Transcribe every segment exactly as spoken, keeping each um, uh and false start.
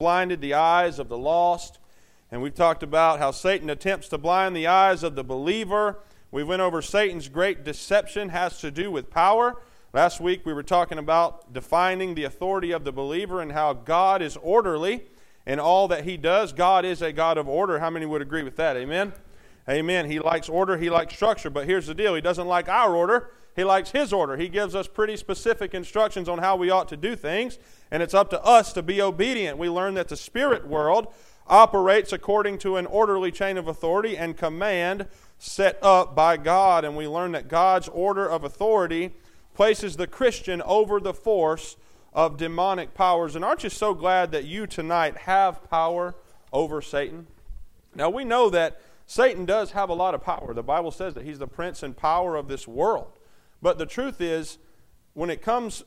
blinded the eyes of the lost. And we've talked about how Satan attempts to blind the eyes of the believer. We went over Satan's great deception has to do with power. Last week we were talking about defining the authority of the believer and how God is orderly in all that he does. God is a God of order. How many would agree with that? Amen? Amen. He likes order. He likes structure. But here's the deal. He doesn't like our order. He likes his order. He gives us pretty specific instructions on how we ought to do things, and it's up to us to be obedient. We learn that the spirit world operates according to an orderly chain of authority and command set up by God, and we learn that God's order of authority places the Christian over the force of demonic powers. And aren't you so glad that you tonight have power over Satan? Now, we know that Satan does have a lot of power. The Bible says that he's the prince and power of this world. But the truth is, when it comes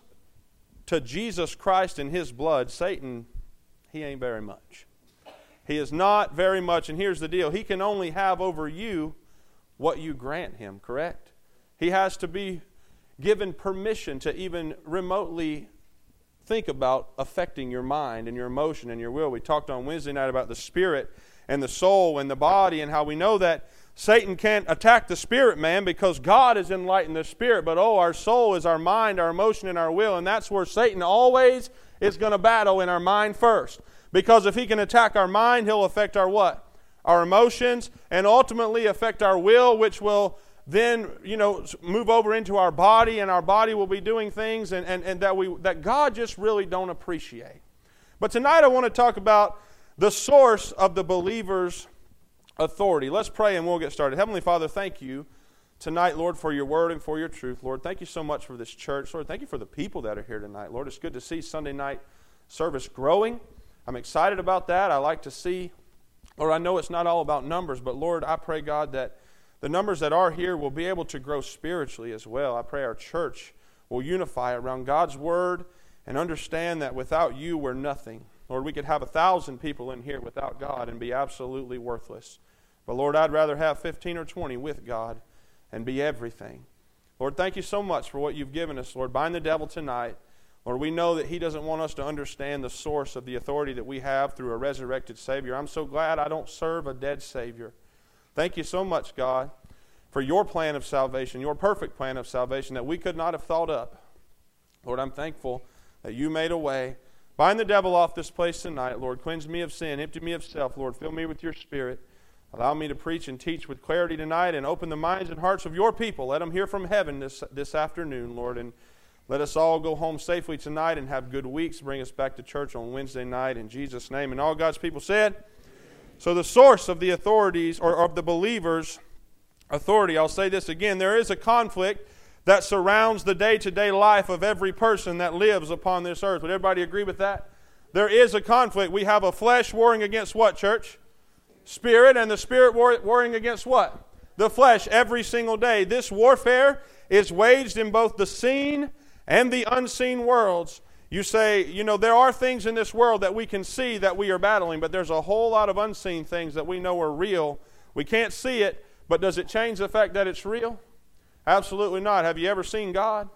to Jesus Christ and his blood, Satan, he ain't very much. He is not very much, and here's the deal. He can only have over you what you grant him, correct? He has to be given permission to even remotely think about affecting your mind and your emotion and your will. We talked on Wednesday night about the spirit and the soul and the body, and how we know that Satan can't attack the spirit man because God has enlightened the spirit. But oh, our soul is our mind, our emotion, and our will. And that's where Satan always is going to battle, in our mind first. Because if he can attack our mind, he'll affect our what? Our emotions, and ultimately affect our will, which will then, you know, move over into our body, and our body will be doing things and, and, and that we that God just really don't appreciate. But tonight I want to talk about the source of the believer's authority. Let's pray and we'll get started. Heavenly Father, thank you tonight, Lord, for your word and for your truth. Lord, thank you so much for this church. Lord, thank you for the people that are here tonight. Lord, it's good to see Sunday night service growing. I'm excited about that. I like to see, Lord, I know it's not all about numbers, but Lord, I pray, God, that the numbers that are here will be able to grow spiritually as well. I pray our church will unify around God's word and understand that without you, we're nothing. Lord, we could have a thousand people in here without God and be absolutely worthless. But Lord, I'd rather have fifteen or twenty with God and be everything. Lord, thank you so much for what you've given us. Lord, bind the devil tonight. Lord, we know that he doesn't want us to understand the source of the authority that we have through a resurrected Savior. I'm so glad I don't serve a dead Savior. Thank you so much, God, for your plan of salvation, your perfect plan of salvation that we could not have thought up. Lord, I'm thankful that you made a way. Bind the devil off this place tonight, Lord. Cleanse me of sin. Empty me of self, Lord. Fill me with your Spirit. Allow me to preach and teach with clarity tonight and open the minds and hearts of your people. Let them hear from heaven this, this afternoon, Lord. And let us all go home safely tonight and have good weeks. Bring us back to church on Wednesday night in Jesus' name. And all God's people said. So the source of the authorities, or of the believer's authority, I'll say this again. There is a conflict that surrounds the day-to-day life of every person that lives upon this earth. Would everybody agree with that? There is a conflict. We have a flesh warring against what, church? Spirit, and the spirit war- warring against what? The flesh every single day. This warfare is waged in both the seen and the unseen worlds. You say, you know, there are things in this world that we can see that we are battling, but there's a whole lot of unseen things that we know are real. We can't see it, but does it change the fact that it's real? Absolutely not. Have you ever seen God?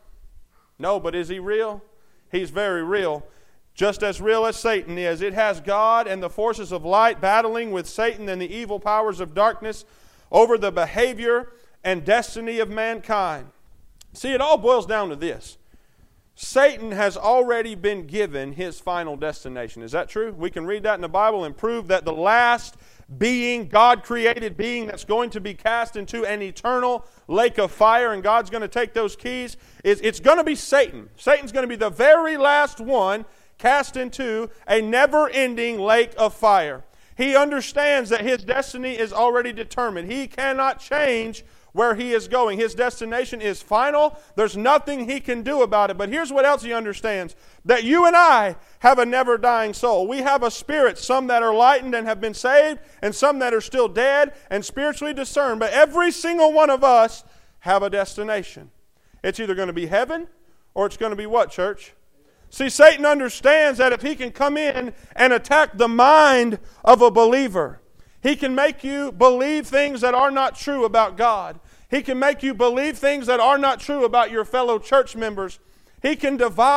No, but is he real? He's very real. Just as real as Satan is. It has God and the forces of light battling with Satan and the evil powers of darkness over the behavior and destiny of mankind. See, it all boils down to this. Satan has already been given his final destination. Is that true? We can read that in the Bible and prove that the last being, God-created being that's going to be cast into an eternal lake of fire, and God's going to take those keys, is it's going to be Satan. Satan's going to be the very last one cast into a never-ending lake of fire. He understands that his destiny is already determined. He cannot change where he is going. His destination is final. There's nothing he can do about it. But here's what else he understands. That you and I have a never-dying soul. We have a spirit, some that are lightened and have been saved, and some that are still dead and spiritually discerned. But every single one of us have a destination. It's either going to be heaven or it's going to be what, church? See, Satan understands that if he can come in and attack the mind of a believer, he can make you believe things that are not true about God. He can make you believe things that are not true about your fellow church members. He can divide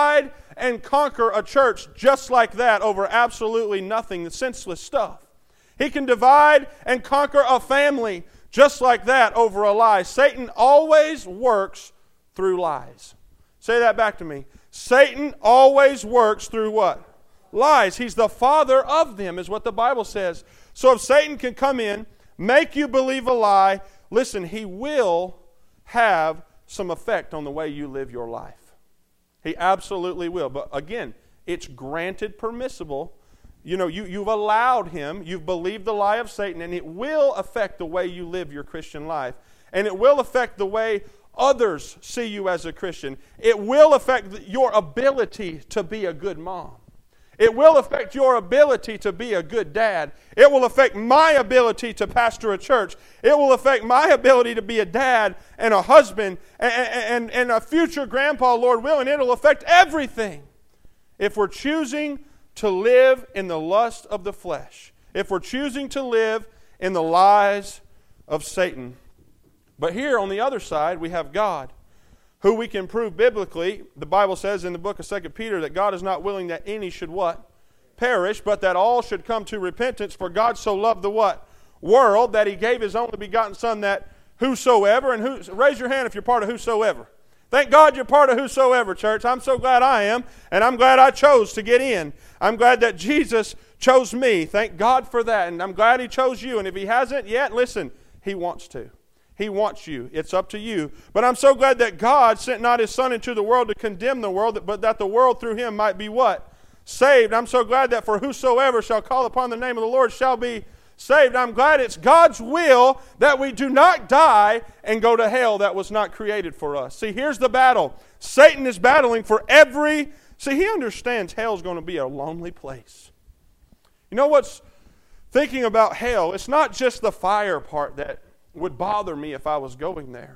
and conquer a church just like that over absolutely nothing, the senseless stuff. He can divide and conquer a family just like that over a lie. Satan always works through lies. Say that back to me. Satan always works through what? Lies. He's the father of them, is what the Bible says. So if Satan can come in, make you believe a lie, listen, he will have some effect on the way you live your life. He absolutely will. But again, it's granted permissible. You know, you, you've allowed him, you've believed the lie of Satan, and it will affect the way you live your Christian life. And it will affect the way others see you as a Christian. It will affect your ability to be a good mom. It will affect your ability to be a good dad. It will affect my ability to pastor a church. It will affect my ability to be a dad and a husband and, and, and a future grandpa, Lord willing. It will affect everything if we're choosing to live in the lust of the flesh, if we're choosing to live in the lies of Satan. But here on the other side, we have God, who we can prove biblically. The Bible says in the book of Second Peter that God is not willing that any should what? Perish, but that all should come to repentance. For God so loved the what? World, that He gave His only begotten Son, that whosoever, and who, raise your hand if you're part of whosoever. Thank God you're part of whosoever, church. I'm so glad I am, and I'm glad I chose to get in. I'm glad that Jesus chose me. Thank God for that, and I'm glad He chose you. And if He hasn't yet, listen, He wants to. He wants you. It's up to you. But I'm so glad that God sent not His Son into the world to condemn the world, but that the world through Him might be what? Saved. I'm so glad that for whosoever shall call upon the name of the Lord shall be saved. I'm glad it's God's will that we do not die and go to hell that was not created for us. See, here's the battle. Satan is battling for every... See, he understands hell's going to be a lonely place. You know what's... Thinking about hell, it's not just the fire part that would bother me if I was going there.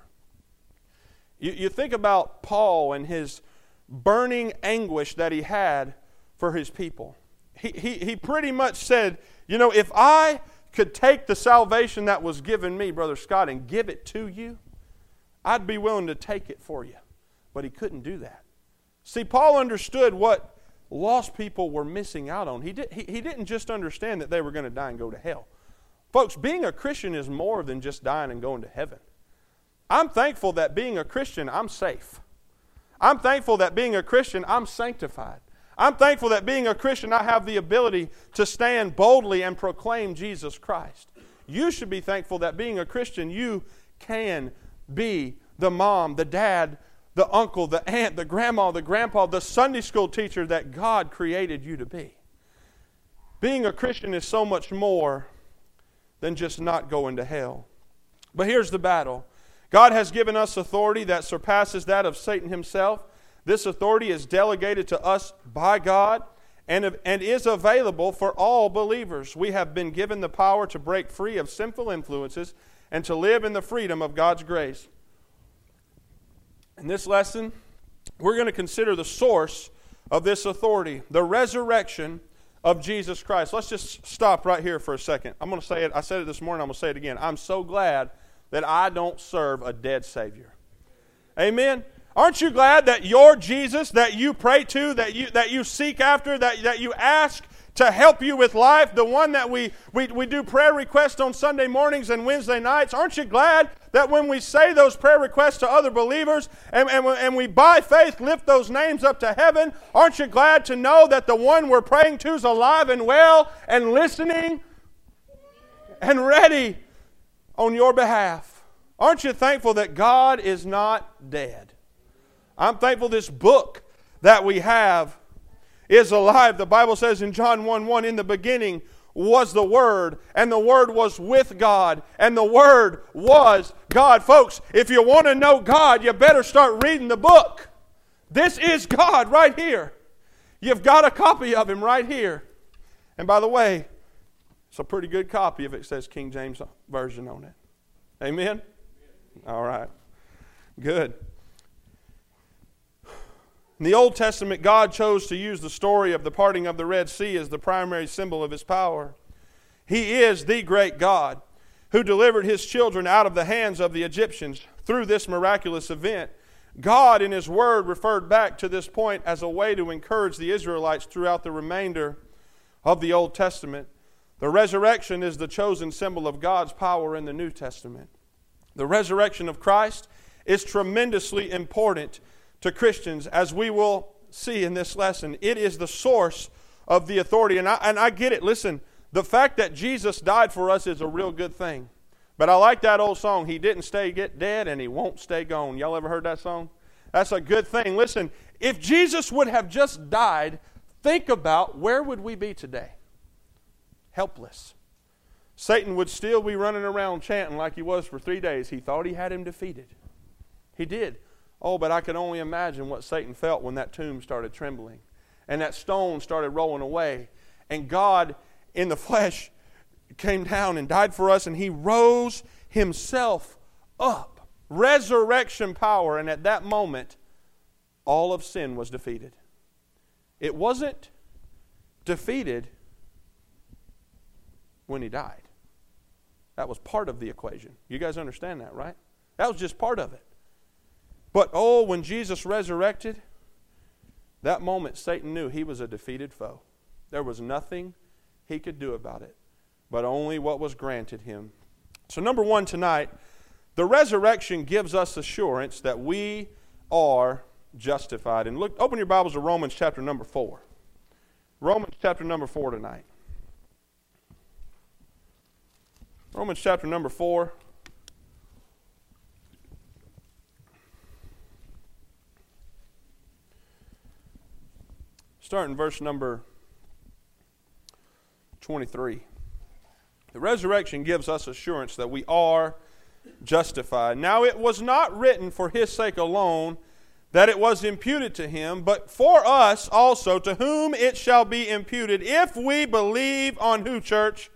You, you think about Paul and his burning anguish that he had for his people. He, he, he pretty much said, you know, if I could take the salvation that was given me, Brother Scott, and give it to you, I'd be willing to take it for you. But he couldn't do that. See, Paul understood what lost people were missing out on. He, did, he, he didn't just understand that they were going to die and go to hell. Folks, being a Christian is more than just dying and going to heaven. I'm thankful that being a Christian, I'm safe. I'm thankful that being a Christian, I'm sanctified. I'm thankful that being a Christian, I have the ability to stand boldly and proclaim Jesus Christ. You should be thankful that being a Christian, you can be the mom, the dad, the uncle, the aunt, the grandma, the grandpa, the Sunday school teacher that God created you to be. Being a Christian is so much more than just not going to hell. But here's the battle. God has given us authority that surpasses that of Satan himself. This authority is delegated to us by God and, and is available for all believers. We have been given the power to break free of sinful influences and to live in the freedom of God's grace. In this lesson, we're going to consider the source of this authority, the resurrection of Jesus Christ. Let's just stop right here for a second. I'm going to say it. I said it this morning. I'm going to say it again. I'm so glad that I don't serve a dead Savior. Amen. Aren't you glad that your Jesus that you pray to, that you that you seek after, that, that you ask to help you with life, the one that we, we, we do prayer requests on Sunday mornings and Wednesday nights, aren't you glad that when we say those prayer requests to other believers and, and, and we by faith lift those names up to heaven, aren't you glad to know that the one we're praying to is alive and well and listening and ready on your behalf? Aren't you thankful that God is not dead? I'm thankful this book that we have is alive. The Bible says in John one one, in the beginning was the Word, and the Word was with God, and the Word was God. Folks, if you want to know God, you better start reading the book. This is God right here. You've got a copy of Him right here. And by the way, it's a pretty good copy if it says King James Version on it. Amen? All right. Good. In the Old Testament, God chose to use the story of the parting of the Red Sea as the primary symbol of His power. He is the great God who delivered His children out of the hands of the Egyptians through this miraculous event. God in His Word referred back to this point as a way to encourage the Israelites throughout the remainder of the Old Testament. The resurrection is the chosen symbol of God's power in the New Testament. The resurrection of Christ is tremendously important to Christians, as we will see in this lesson. It is the source of the authority. And I, and I get it. Listen, the fact that Jesus died for us is a real good thing. But I like that old song, He didn't stay get dead and He won't stay gone. Y'all ever heard that song? That's a good thing. Listen, if Jesus would have just died, think about where would we be today? Helpless. Satan would still be running around chanting like he was for three days. He thought he had him defeated. He did. Oh, but I can only imagine what Satan felt when that tomb started trembling and that stone started rolling away. And God in the flesh came down and died for us, and He rose Himself up. Resurrection power. And at that moment, all of sin was defeated. It wasn't defeated when He died. That was part of the equation. You guys understand that, right? That was just part of it. But oh, when Jesus resurrected, that moment Satan knew he was a defeated foe. There was nothing he could do about it, but only what was granted him. So number one tonight, the resurrection gives us assurance that we are justified. And look, open your Bibles to Romans chapter number four. Romans chapter number four tonight. Romans chapter number four. Starting in verse number twenty-three. The resurrection gives us assurance that we are justified. Now it was not written for His sake alone that it was imputed to Him, but for us also, to whom it shall be imputed, if we believe on who, church?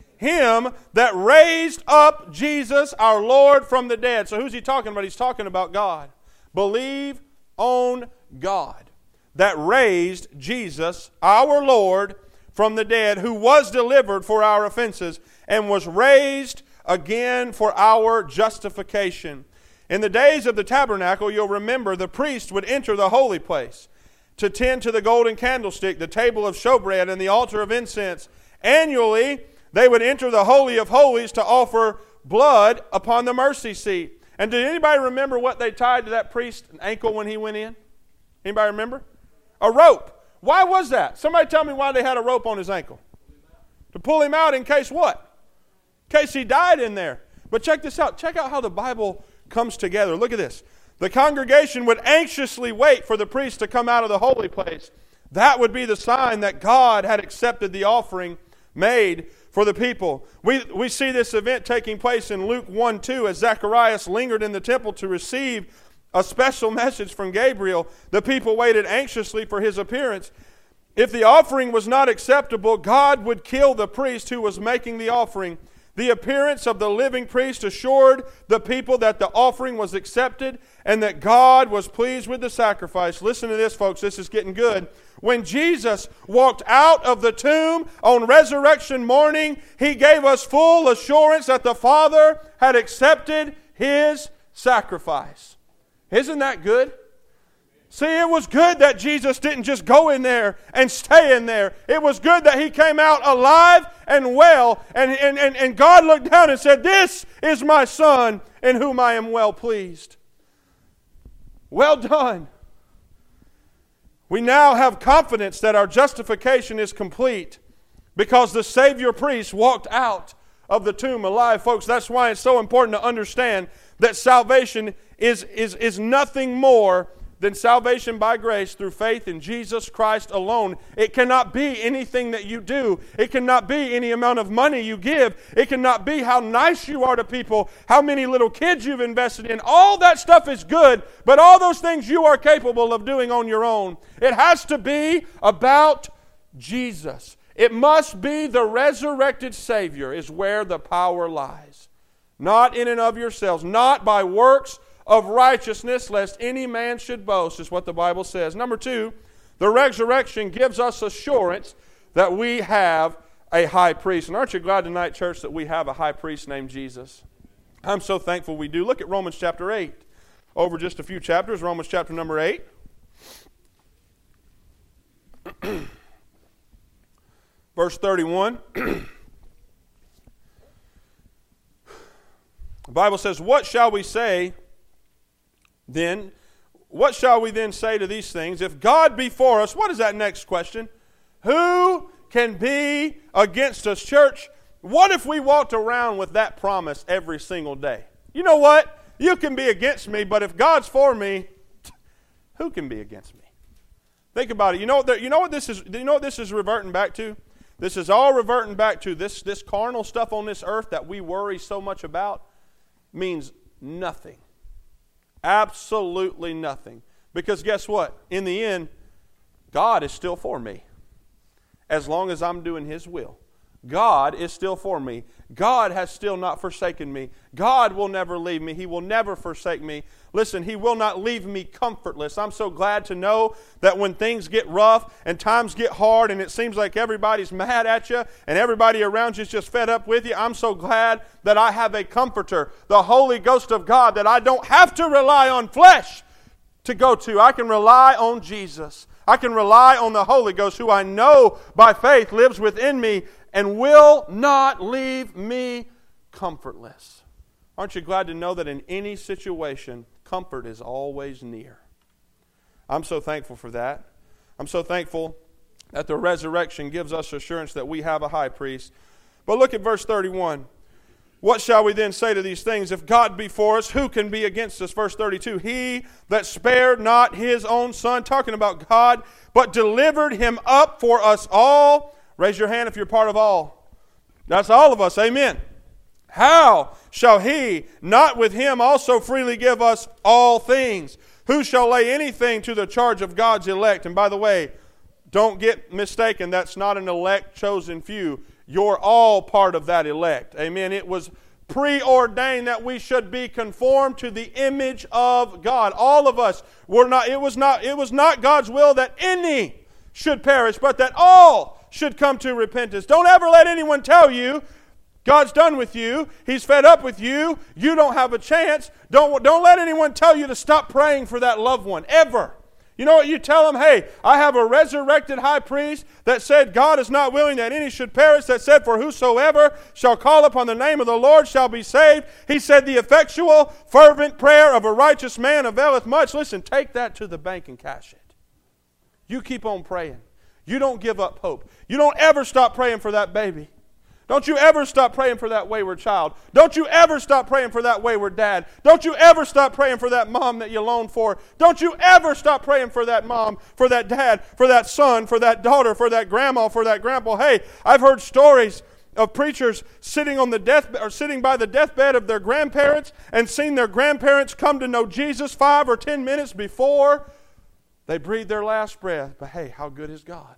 Him that raised up Jesus our Lord from the dead. So who's He talking about? He's talking about God. Believe on God that raised Jesus our Lord from the dead, who was delivered for our offenses and was raised again for our justification. In the days of the tabernacle, you'll remember the priest would enter the holy place to tend to the golden candlestick, the table of showbread, and the altar of incense. Annually, they would enter the Holy of Holies to offer blood upon the mercy seat. And did anybody remember what they tied to that priest's ankle when he went in? Anybody remember? A rope. Why was that? Somebody tell me why they had a rope on his ankle. To pull him out in case what? In case he died in there. But check this out. Check out how the Bible comes together. Look at this. The congregation would anxiously wait for the priest to come out of the holy place. That would be the sign that God had accepted the offering made for the people. We, we see this event taking place in Luke one two as Zacharias lingered in the temple to receive a special message from Gabriel. The people waited anxiously for his appearance. If the offering was not acceptable, God would kill the priest who was making the offering. The appearance of the living priest assured the people that the offering was accepted and that God was pleased with the sacrifice. Listen to this, folks. This is getting good. When Jesus walked out of the tomb on resurrection morning, He gave us full assurance that the Father had accepted His sacrifice. Isn't that good? See, it was good that Jesus didn't just go in there and stay in there. It was good that He came out alive and well. And, and, and, and God looked down and said, "This is my Son in whom I am well pleased." Well done. We now have confidence that our justification is complete because the Savior priest walked out of the tomb alive. Folks, that's why it's so important to understand that salvation is, is, is nothing more than salvation by grace through faith in Jesus Christ alone. It cannot be anything that you do. It cannot be any amount of money you give. It cannot be how nice you are to people, how many little kids you've invested in. All that stuff is good, but all those things you are capable of doing on your own. It has to be about Jesus. It must be the resurrected Savior is where the power lies. Not in and of yourselves, not by works of righteousness, lest any man should boast, is what the Bible says. Number two, the resurrection gives us assurance that we have a high priest. And aren't you glad tonight, church, that we have a high priest named Jesus? I'm so thankful we do. Look at Romans chapter eight. over just a few chapters, Romans chapter number eight. Verse thirty-one. The Bible says, what shall we say then? What shall we then say to these things? If God be for us, what is that next question? Who can be against us? Church, what if we walked around with that promise every single day? You know what? You can be against me, but if God's for me, who can be against me? Think about it. You know what, you know what this is, you know what this is reverting back to? This is all reverting back to this, this carnal stuff on this earth that we worry so much about means nothing. Absolutely nothing. Because guess what? In the end, God is still for me. As long as I'm doing His will. God is still for me. God has still not forsaken me. God will never leave me. He will never forsake me. Listen, He will not leave me comfortless. I'm so glad to know that when things get rough and times get hard and it seems like everybody's mad at you and everybody around you is just fed up with you, I'm so glad that I have a comforter, the Holy Ghost of God, that I don't have to rely on flesh to go to. I can rely on Jesus. I can rely on the Holy Ghost, who I know by faith lives within me and will not leave me comfortless. Aren't you glad to know that in any situation, comfort is always near? I'm so thankful for that. I'm so thankful that the resurrection gives us assurance that we have a high priest. But look at verse thirty-one. What shall we then say to these things? If God be for us, who can be against us? Verse thirty-two. He that spared not His own Son, talking about God, but delivered Him up for us all. Raise your hand if you're part of all. That's all of us. Amen. How shall He not with Him also freely give us all things? Who shall lay anything to the charge of God's elect? And by the way, don't get mistaken. That's not an elect chosen few. You're all part of that elect. Amen. It was preordained that we should be conformed to the image of God. All of us were not, it was not, it was not God's will that any should perish, but that all should come to repentance. Don't ever let anyone tell you God's done with you. He's fed up with you. You don't have a chance. Don't, don't let anyone tell you to stop praying for that loved one, ever. You know what? You tell them, hey, I have a resurrected high priest that said God is not willing that any should perish, that said, for whosoever shall call upon the name of the Lord shall be saved. He said, the effectual, fervent prayer of a righteous man availeth much. Listen, take that to the bank and cash it. You keep on praying. You don't give up hope. You don't ever stop praying for that baby. Don't you ever stop praying for that wayward child. Don't you ever stop praying for that wayward dad. Don't you ever stop praying for that mom that you loaned for. Don't you ever stop praying for that mom, for that dad, for that son, for that daughter, for that grandma, for that grandpa. Hey, I've heard stories of preachers sitting on the death or sitting by the deathbed of their grandparents and seen their grandparents come to know Jesus five or ten minutes before they breathed their last breath. But hey, how good is God?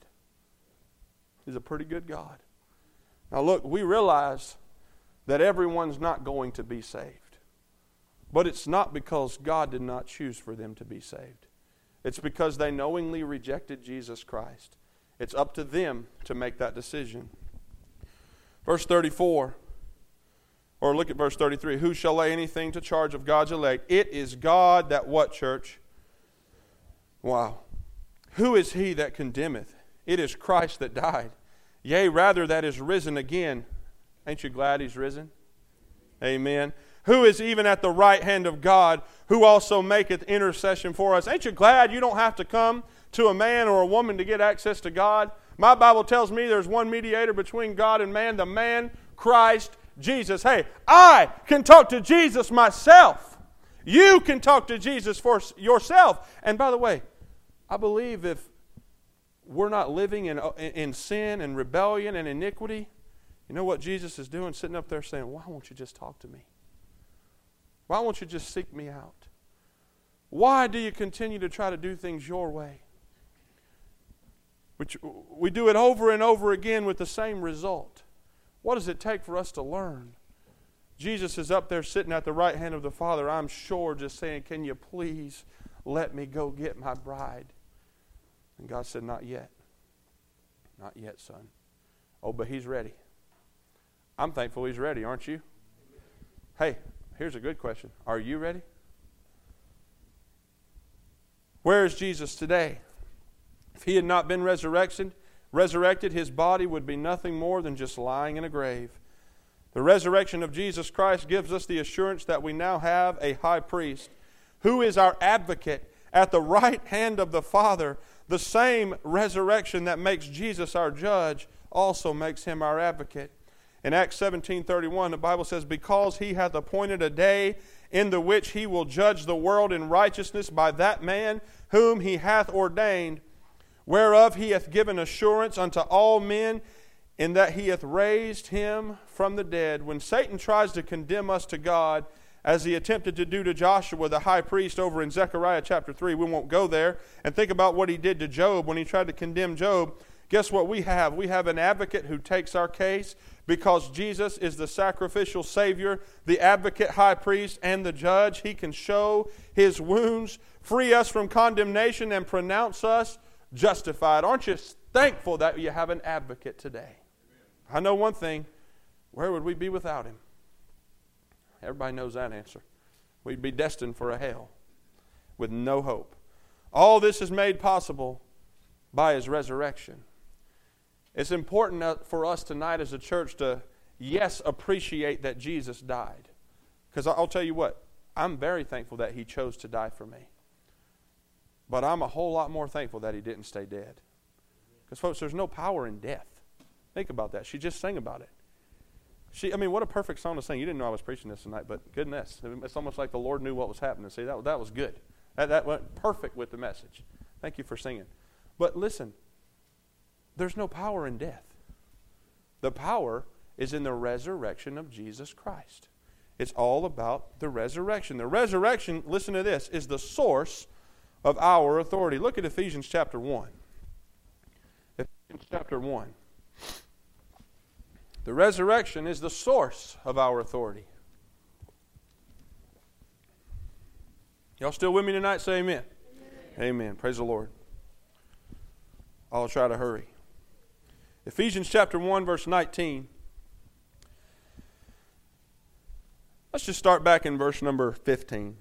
He's a pretty good God. Now look, we realize that everyone's not going to be saved. But it's not because God did not choose for them to be saved. It's because they knowingly rejected Jesus Christ. It's up to them to make that decision. Verse thirty-four, or look at verse thirty-three. Who shall lay anything to charge of God's elect? It is God that what, church? Wow. Who is he that condemneth? It is Christ that died. Yea, rather that is risen again. Ain't you glad He's risen? Amen. Who is even at the right hand of God, who also maketh intercession for us. Ain't you glad you don't have to come to a man or a woman to get access to God? My Bible tells me there's one mediator between God and man, the man, Christ Jesus. Hey, I can talk to Jesus myself. You can talk to Jesus for yourself. And by the way, I believe if we're not living in, in sin and rebellion and iniquity, you know what Jesus is doing? Sitting up there saying, why won't you just talk to me? Why won't you just seek me out? Why do you continue to try to do things your way? Which we do it over and over again with the same result. What does it take for us to learn? Jesus is up there sitting at the right hand of the Father, I'm sure, just saying, can you please let me go get my bride? And God said, not yet. Not yet, son. Oh, but He's ready. I'm thankful He's ready, aren't you? Hey, here's a good question. Are you ready? Where is Jesus today? If he had not been resurrected, resurrected, his body would be nothing more than just lying in a grave. The resurrection of Jesus Christ gives us the assurance that we now have a high priest who is our advocate at the right hand of the Father. The same resurrection that makes Jesus our judge also makes him our advocate. In Acts seventeen thirty-one, the Bible says, because he hath appointed a day in the which he will judge the world in righteousness by that man whom he hath ordained, whereof he hath given assurance unto all men, in that he hath raised him from the dead. When Satan tries to condemn us to God, as he attempted to do to Joshua, the high priest, over in Zechariah chapter three, we won't go there, and think about what he did to Job when he tried to condemn Job. Guess what we have? We have an advocate who takes our case, because Jesus is the sacrificial Savior, the advocate, high priest, and the judge. He can show his wounds, free us from condemnation, and pronounce us justified. Aren't you thankful that you have an advocate today? I know one thing. Where would we be without him? Everybody knows that answer. We'd be destined for a hell with no hope. All this is made possible by his resurrection. It's important for us tonight as a church to, yes, appreciate that Jesus died. Because I'll tell you what, I'm very thankful that he chose to die for me. But I'm a whole lot more thankful that he didn't stay dead. Because, folks, there's no power in death. Think about that. She just sang about it. She, I mean, what a perfect song to sing. You didn't know I was preaching this tonight, but goodness. It's almost like the Lord knew what was happening. See, that, that was good. That, that went perfect with the message. Thank you for singing. But listen, there's no power in death. The power is in the resurrection of Jesus Christ. It's all about the resurrection. The resurrection, listen to this, is the source of our authority. Look at Ephesians chapter one. Ephesians chapter one. The resurrection is the source of our authority. Y'all still with me tonight? Say amen. Amen. Amen. Praise the Lord. I'll try to hurry. Ephesians chapter one, verse nineteen. Let's just start back in verse number fifteen.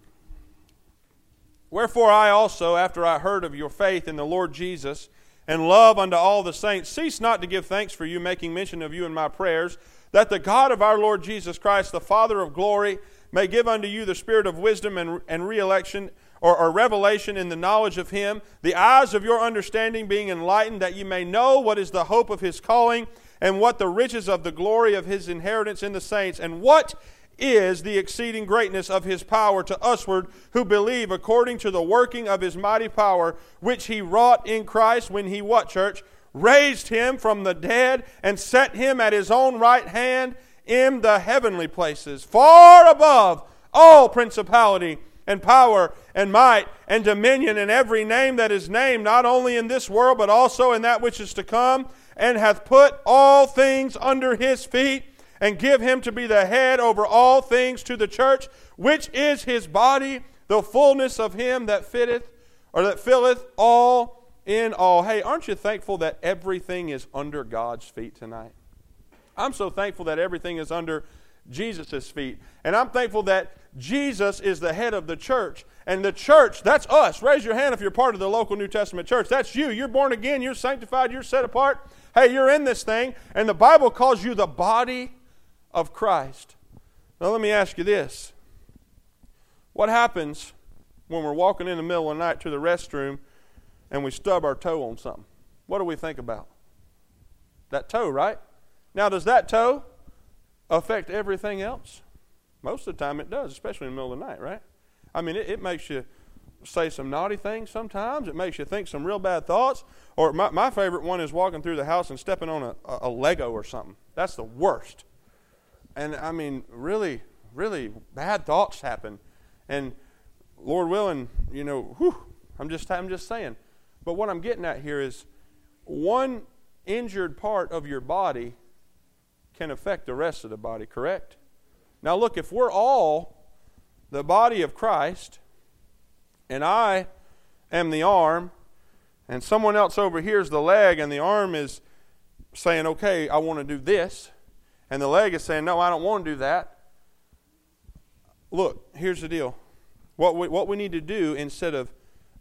Wherefore I also, after I heard of your faith in the Lord Jesus, and love unto all the saints, cease not to give thanks for you, making mention of you in my prayers, that the God of our Lord Jesus Christ, the Father of glory, may give unto you the spirit of wisdom and, and re-election, or, or revelation in the knowledge of him, the eyes of your understanding being enlightened, that you may know what is the hope of his calling, and what the riches of the glory of his inheritance in the saints, and what is the exceeding greatness of his power to usward who believe, according to the working of his mighty power, which he wrought in Christ when he, what, church? Raised him from the dead and set him at his own right hand in the heavenly places, far above all principality and power and might and dominion and every name that is named, not only in this world but also in that which is to come, and hath put all things under his feet, and give him to be the head over all things to the church, which is his body, the fullness of him that fitteth, or that filleth all in all. Hey, aren't you thankful that everything is under God's feet tonight? I'm so thankful that everything is under Jesus' feet. And I'm thankful that Jesus is the head of the church. And the church, that's us. Raise your hand if you're part of the local New Testament church. That's you. You're born again. You're sanctified. You're set apart. Hey, you're in this thing. And the Bible calls you the body of Christ. Now let me ask you this. What happens when we're walking in the middle of the night to the restroom and we stub our toe on something? What do we think about? That toe, right? Now, does that toe affect everything else? Most of the time it does, especially in the middle of the night, right? I mean, it, it makes you say some naughty things sometimes. It makes you think some real bad thoughts. Or my, my favorite one is walking through the house and stepping on a, a, a Lego or something. That's the worst. And I mean, really, really bad thoughts happen. And Lord willing, you know, whew, I'm just, I'm just saying. But what I'm getting at here is one injured part of your body can affect the rest of the body, correct? Now look, if we're all the body of Christ, and I am the arm, and someone else over here is the leg, and the arm is saying, okay, I want to do this, and the leg is saying, no, I don't want to do that. Look, here's the deal. What we, what we need to do, instead of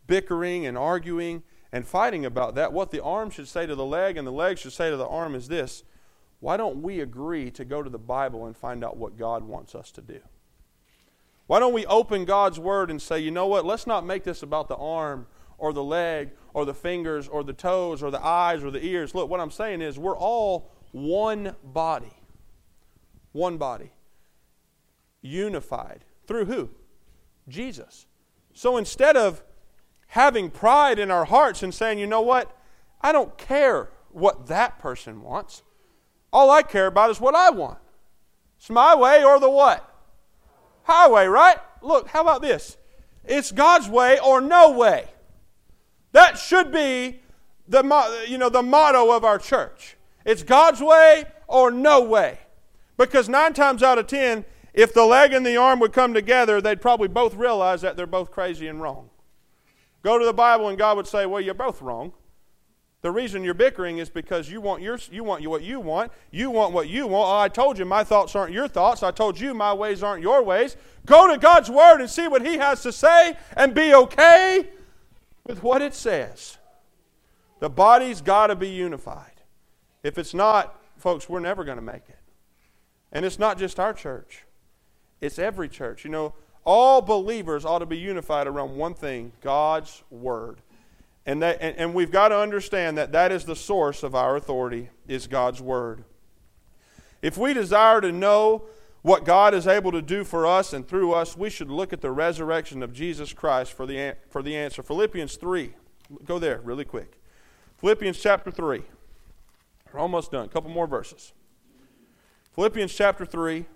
bickering and arguing and fighting about that, what the arm should say to the leg and the leg should say to the arm is this: why don't we agree to go to the Bible and find out what God wants us to do? Why don't we open God's Word and say, you know what, let's not make this about the arm or the leg or the fingers or the toes or the eyes or the ears. Look, what I'm saying is we're all one body. One body. Unified. Through who? Jesus. So instead of having pride in our hearts and saying, you know what, I don't care what that person wants. All I care about is what I want. It's my way or the what? Highway, right? Look, how about this? It's God's way or no way. That should be the, you know, the motto of our church. It's God's way or no way. Because nine times out of ten, if the leg and the arm would come together, they'd probably both realize that they're both crazy and wrong. Go to the Bible and God would say, well, you're both wrong. The reason you're bickering is because you want your, you want what you want. You want what you want. Oh, I told you my thoughts aren't your thoughts. I told you my ways aren't your ways. Go to God's Word and see what He has to say and be okay with what it says. The body's got to be unified. If it's not, folks, we're never going to make it. And it's not just our church. It's every church. You know, all believers ought to be unified around one thing: God's Word. And, that, and, and we've got to understand that that is the source of our authority, is God's Word. If we desire to know what God is able to do for us and through us, we should look at the resurrection of Jesus Christ for the, for the answer. Philippians three. Go there really quick. Philippians chapter three. We're almost done. A couple more verses. Philippians chapter three,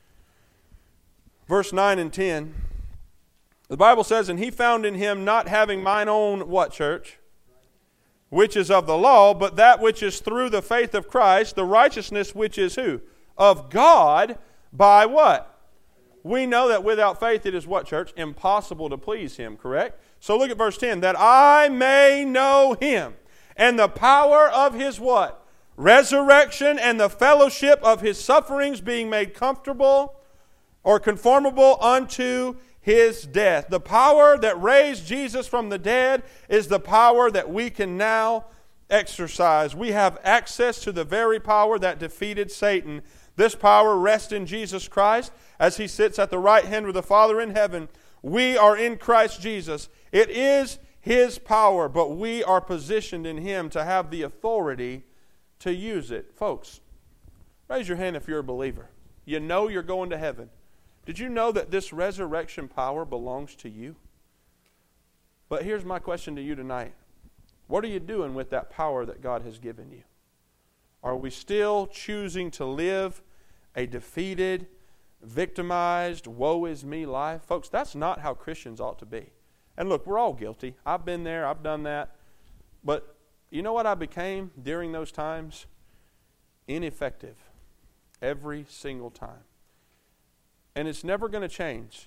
verse nine and ten. The Bible says, and he found in him not having mine own, what, church? Which is of the law, but that which is through the faith of Christ, the righteousness which is who? Of God, by what? We know that without faith it is what, church? Impossible to please Him, correct? So look at verse ten. That I may know Him, and the power of His what? Resurrection, and the fellowship of His sufferings, being made comfortable or conformable unto His death. The power that raised Jesus from the dead is the power that we can now exercise. We have access to the very power that defeated Satan. This power rests in Jesus Christ as He sits at the right hand of the Father in heaven. We are in Christ Jesus. It is His power, but we are positioned in Him to have the authority to use it. Folks, raise your hand if you're a believer. You know you're going to heaven. Did you know that this resurrection power belongs to you? But here's my question to you tonight. What are you doing with that power that God has given you? Are we still choosing to live a defeated, victimized, woe is me life? Folks, that's not how Christians ought to be. And look, we're all guilty. I've been there. I've done that. But you know what I became during those times? Ineffective. Every single time. And it's never going to change.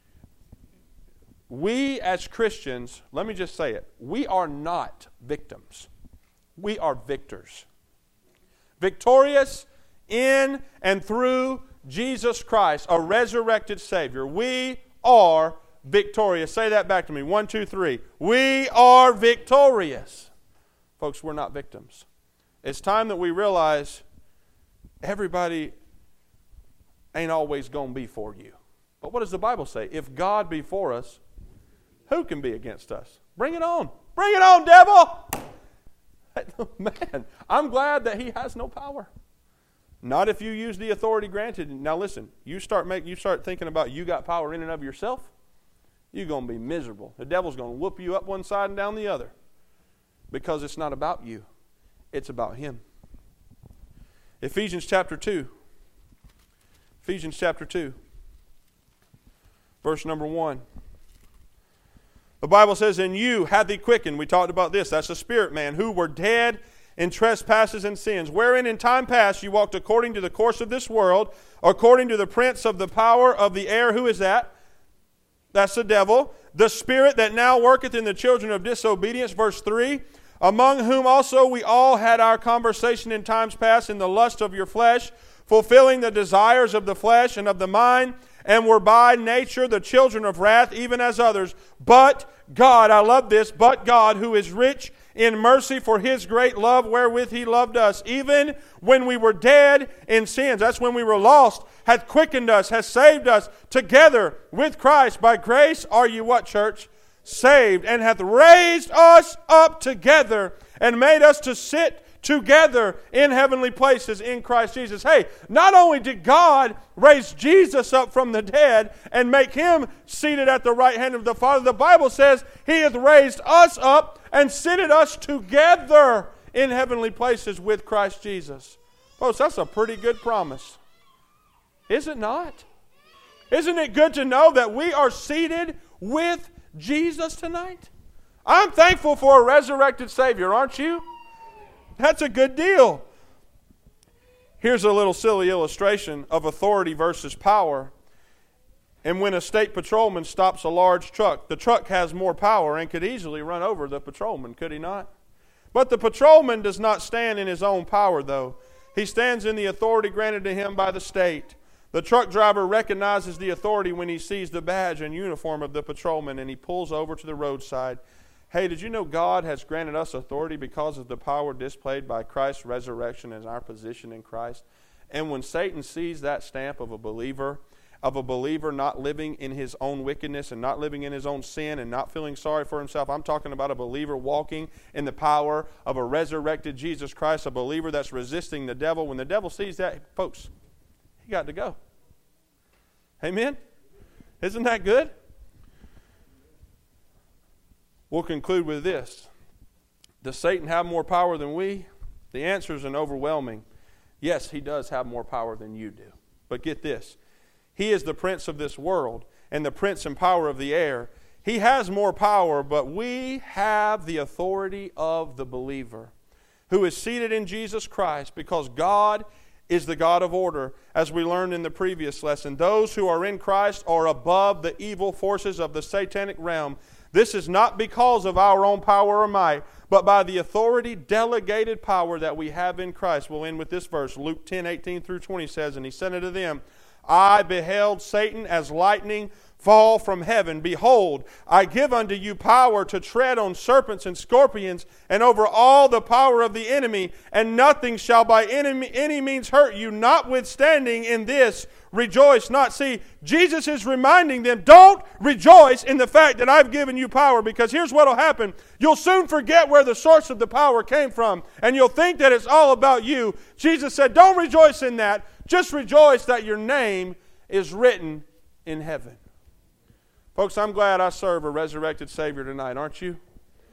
We as Christians, let me just say it, we are not victims. We are victors. Victorious in and through Jesus Christ, a resurrected Savior. We are victorious. Say that back to me. One, two, three. We are victorious. Folks, we're not victims. It's time that we realize everybody ain't always going to be for you. But what does the Bible say? If God be for us, who can be against us? Bring it on. Bring it on, devil! Man, I'm glad that he has no power. Not if you use the authority granted. Now listen, you start make, you start thinking about you got power in and of yourself, you're going to be miserable. The devil's going to whoop you up one side and down the other. Because it's not about you. It's about him. Ephesians chapter two. Ephesians chapter two, verse number one. The Bible says, and you hath He quickened. We talked about this. That's the spirit man. Who were dead in trespasses and sins, wherein in time past you walked according to the course of this world, according to the prince of the power of the air. Who is that? That's the devil. The spirit that now worketh in the children of disobedience. Verse three. Among whom also we all had our conversation in times past in the lust of your flesh, fulfilling the desires of the flesh and of the mind, and were by nature the children of wrath, even as others. But God, I love this, but God, who is rich in mercy for His great love wherewith He loved us, even when we were dead in sins. That's when we were lost, hath quickened us, has saved us together with Christ. By grace are you what, church? Saved, and hath raised us up together and made us to sit together in heavenly places in Christ Jesus. Hey, not only did God raise Jesus up from the dead and make Him seated at the right hand of the Father, the Bible says He hath raised us up and seated us together in heavenly places with Christ Jesus. Folks, that's a pretty good promise. Is it not? Isn't it good to know that we are seated with Jesus tonight? I'm thankful for a resurrected Savior, aren't you? That's a good deal. Here's a little silly illustration of authority versus power. And when a state patrolman stops a large truck, the truck has more power and could easily run over the patrolman, could he not? But the patrolman does not stand in his own power, though. He stands in the authority granted to him by the state. The truck driver recognizes the authority when he sees the badge and uniform of the patrolman, and he pulls over to the roadside. Hey, did you know God has granted us authority because of the power displayed by Christ's resurrection as our position in Christ? And when Satan sees that stamp of a believer, of a believer not living in his own wickedness and not living in his own sin and not feeling sorry for himself, I'm talking about a believer walking in the power of a resurrected Jesus Christ, a believer that's resisting the devil. When the devil sees that, folks, he got to go. Amen? Isn't that good? We'll conclude with this. Does Satan have more power than we? The answer is an overwhelming. Yes, he does have more power than you do. But get this. He is the prince of this world and the prince and power of the air. He has more power, but we have the authority of the believer who is seated in Jesus Christ because God is the God of order. As we learned in the previous lesson, those who are in Christ are above the evil forces of the satanic realm. This is not because of our own power or might, but by the authority, delegated power that we have in Christ. We'll end with this verse. Luke ten, eighteen through twenty says, And he said unto them, I beheld Satan as lightning fall from heaven. Behold, I give unto you power to tread on serpents and scorpions, and over all the power of the enemy, and nothing shall by any, any means hurt you. Notwithstanding in this, rejoice not. See, Jesus is reminding them, don't rejoice in the fact that I've given you power, because here's what will happen. You'll soon forget where the source of the power came from, and you'll think that it's all about you. Jesus said, don't rejoice in that. Just rejoice that your name is written in heaven. Folks, I'm glad I serve a resurrected Savior tonight, aren't you?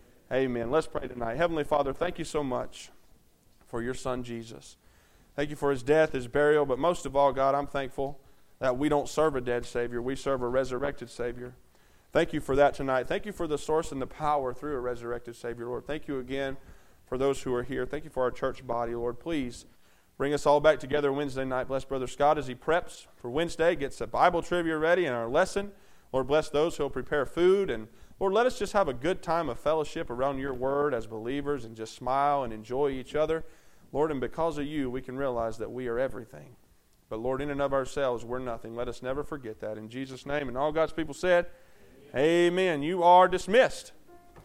Amen. Let's pray tonight. Heavenly Father, thank you so much for your Son, Jesus. Thank you for His death, His burial, but most of all, God, I'm thankful that we don't serve a dead Savior. We serve a resurrected Savior. Thank you for that tonight. Thank you for the source and the power through a resurrected Savior, Lord. Thank you again for those who are here. Thank you for our church body, Lord. Please bring us all back together Wednesday night. Bless Brother Scott as he preps for Wednesday, gets the Bible trivia ready and our lesson. Lord, bless those who will prepare food. And Lord, let us just have a good time of fellowship around your word as believers and just smile and enjoy each other. Lord, and because of you, we can realize that we are everything. But Lord, in and of ourselves, we're nothing. Let us never forget that. In Jesus' name, and all God's people said, Amen. Amen. You are dismissed.